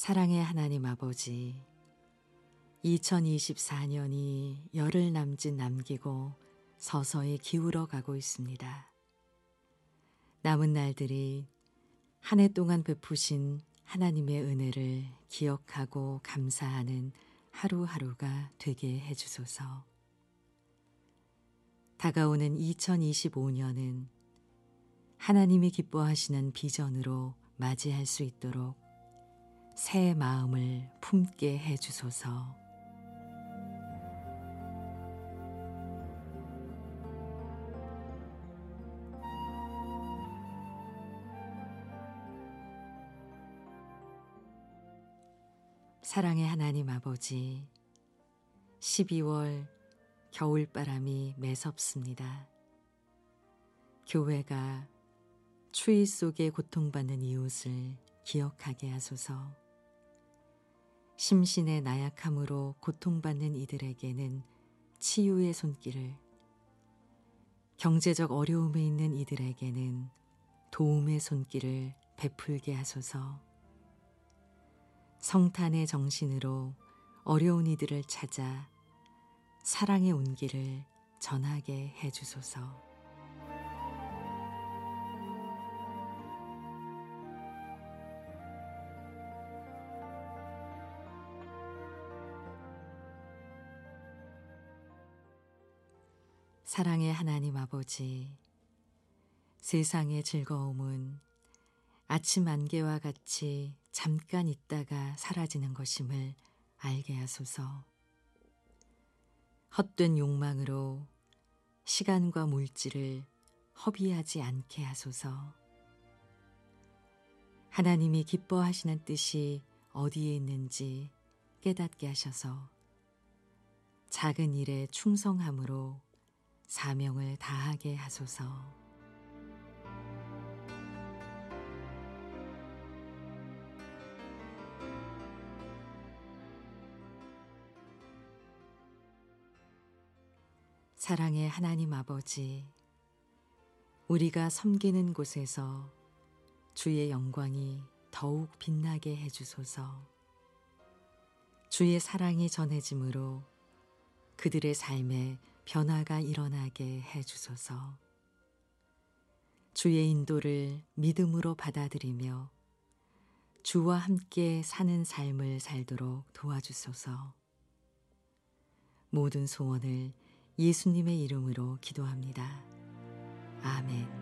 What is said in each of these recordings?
사랑의 하나님 아버지, 2024년이 열흘 남짓 남기고 서서히 기울어 가고 있습니다. 남은 날들이 한 해 동안 베푸신 하나님의 은혜를 기억하고 감사하는 하루하루가 되게 해주소서. 다가오는 2025년은 하나님이 기뻐하시는 비전으로 맞이할 수 있도록 새 마음을 품게 해주소서. 사랑의 하나님 아버지, 12월 겨울바람이 매섭습니다. 교회가 추위 속에 고통받는 이웃을 기억하게 하소서. 심신의 나약함으로 고통받는 이들에게는 치유의 손길을, 경제적 어려움에 있는 이들에게는 도움의 손길을 베풀게 하소서. 성탄의 정신으로 어려운 이들을 찾아 사랑의 온기를 전하게 해주소서. 사랑의 하나님 아버지, 세상의 즐거움은 아침 안개와 같이 잠깐 있다가 사라지는 것임을 알게 하소서. 헛된 욕망으로 시간과 물질을 허비하지 않게 하소서. 하나님이 기뻐하시는 뜻이 어디에 있는지 깨닫게 하셔서 작은 일에 충성함으로 사명을 다하게 하소서. 사랑의 하나님 아버지, 우리가 섬기는 곳에서 주의 영광이 더욱 빛나게 해주소서. 주의 사랑이 전해짐으로 그들의 삶에 변화가 일어나게 해주소서. 주의 인도를 믿음으로 받아들이며 주와 함께 사는 삶을 살도록 도와주소서. 모든 소원을 예수님의 이름으로 기도합니다. 아멘.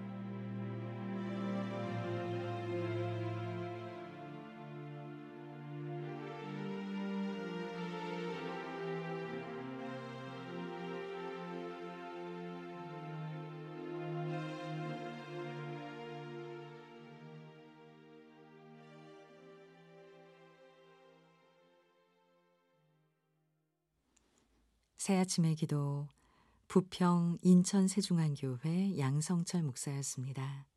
새아침의 기도, 부평 인천 세중앙교회 양성철 목사였습니다.